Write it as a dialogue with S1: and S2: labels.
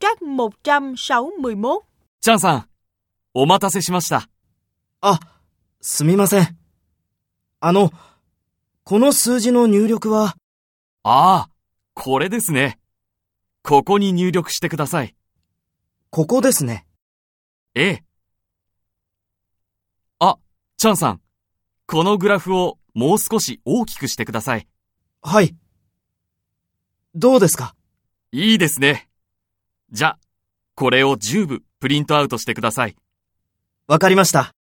S1: trắc 161.
S2: チャンさん、お待たせしました。
S3: あ、すみません。この数字の入力は？
S2: ああ、これですね。ここに入力してください。
S3: ここですね。
S2: ええ。あ、チャンさん、このグラフをもう少し大きくしてください。
S3: はい。どうですか？
S2: いいですね。じゃ、これを10部プリントアウトしてください。
S3: わかりました。